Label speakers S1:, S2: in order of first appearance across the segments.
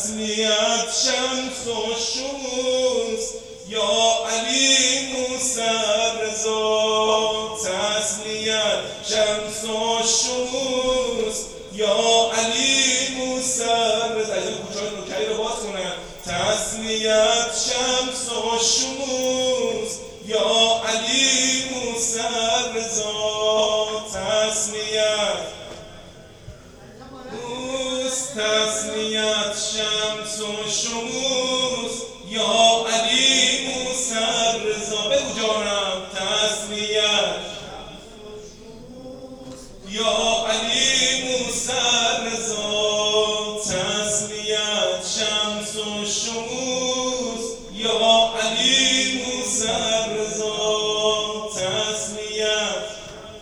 S1: تسلیت شمس و شموس یا علی موسی رضا. تسلیت شمس و شموس یا علی موسی رضا. از این کوچه‌های نوکری رو باز کنم. تسلیت شمس و شموس یا علی موسی رضا. تسلیت شمس و شموس یا علی موسی رضا. بگو جانم. تسلیت یا علی موسی رضا. تسلیت شمس و شموس یا علی موسی رضا. تسلیت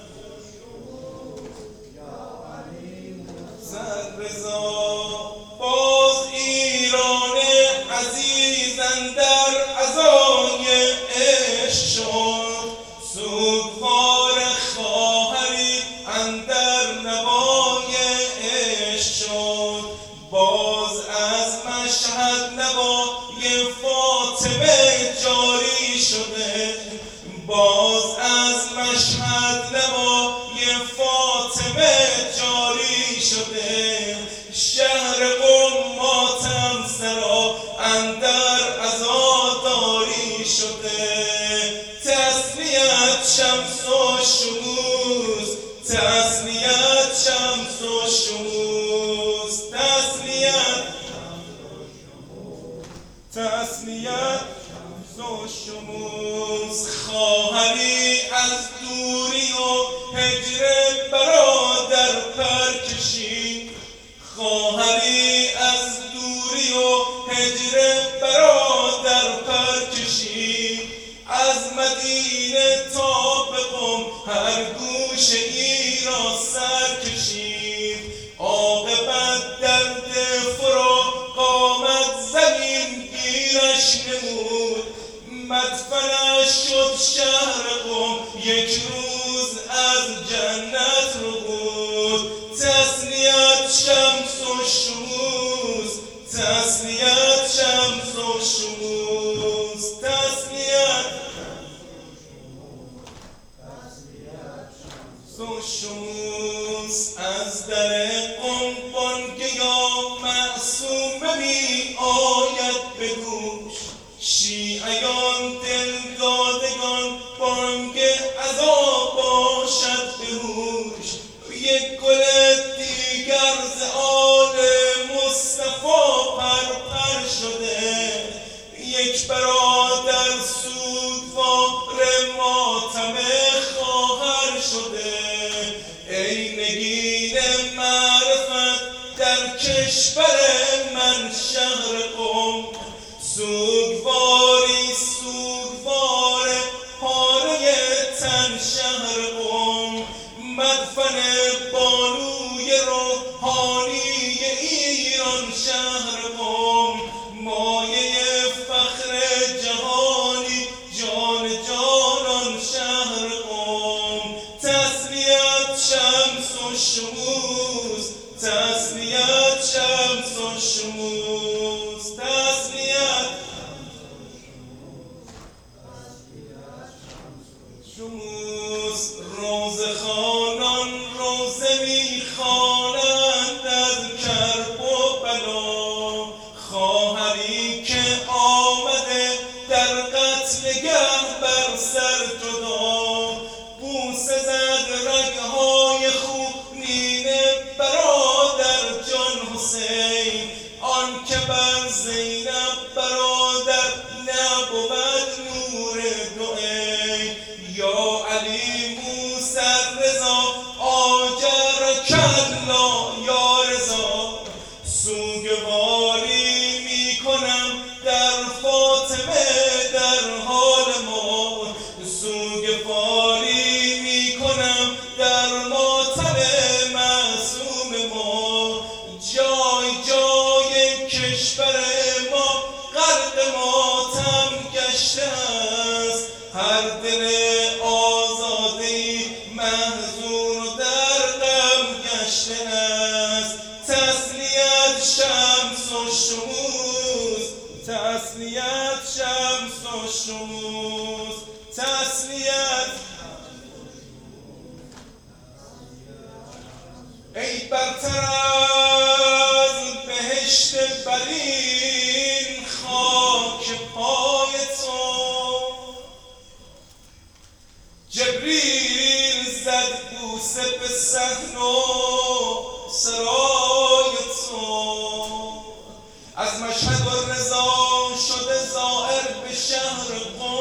S1: رضا. باز ایران عزیز اندر عزای عشق شد، سوگوار خواهری اندر نوای عشق شد. باز از مشهد نوای فاطمه جاری شده، باز از مشهد نوای فاطمه جاری شده. شهر قم ماتم سرا اندر عزاداری شده. تسلیت شمس و شموس، تسلیت شمس و شموس. تسلیت شمس و شموس. خواهری از دوری و هجر برادر پر کشید، خواهری از دوری و هجر برادر پر کشید. از مدینه تا به قم هر گوشه ای را سر کشید. عاقبت درد فراق آمد زمین گیرش نمود، مدفنش شد شهر قم یک روز از جنت رو بود. تسلیت شمس و شموس، تسلیت شمس و شموس. تسلیت شمس و شموس. از در قم بانگ یا معصومه می آید به گوش، شیعیان دل دادگان بانگ عذا باشد به هوش. یک گل دیگر ز آل مصطفی پرپر شده، یک برادر سوگوار ماتم خواهر شده. ای نگین معرفت در کشور من شهر قم، سوگواری سوگوار پاره تن شهر قم. مدفن بانوی روحانی ایران شهر قم، مایه فخر جهانی جان جانان شهر قم. تسلیت شمس و شموس، تسلیت شمس و شموس. تسلیت شموس. روزه خوانان روزه می خوانند از کرب و بلا، خواهری که آمده در قتلگه بر سر جدا. بوسه زد رگهای خونین برادر جان حسین، آن که بر زینب برادر نبود نور دو عین. یا علی موسی رضا آجر کلا یا رضا. سوگواری می کنم در فاطمه در حال موت، سوگواری می کنم در ماتم معصوم ما. جای جای کشور ما غرق ماتم گشته است، هر دل آزاده‌ای محزون و در غم گشته است. تسلیت شمس و شموس. تسلیت شمس و شموس، تسلیت ای برتر از بهشت برین خاک پای تو. جبریل زد بوسه به صحن و سرای تو، از مشهد و رضا شده زائر به شهر قم.